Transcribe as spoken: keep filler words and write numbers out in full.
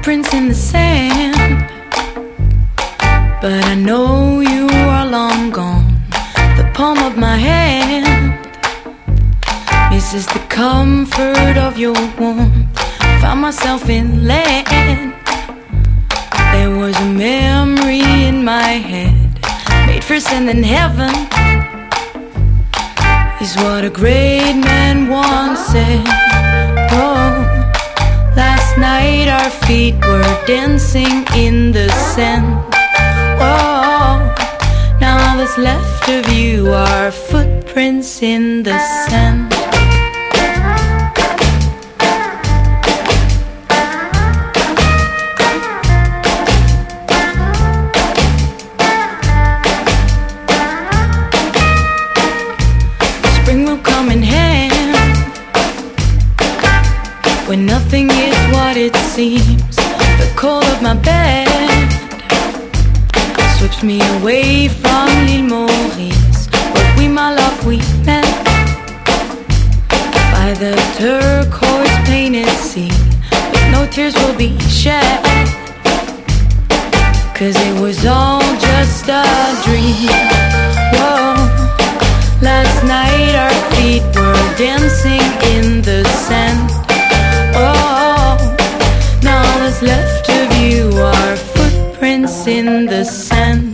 footprints in the sand, but I know you are long gone. The palm of my hand misses the comfort of your warmth. Found myself in land. There was a memory in my head, made for sin in heaven, is what a great man once said. Oh, last night our feet were dancing in the sand. Oh, now all that's left of you are footprints in the sand. Spring will come in hand when nothing is what it seems. The cold of my bed sweeps me away from l'île Maurice, where we, my love, we met by the turquoise painted sea. But no tears will be shed, 'cause it was all just a dream. Whoa, last night our feet were dancing in the sand. Oh, now all that's left of you are footprints in the sand.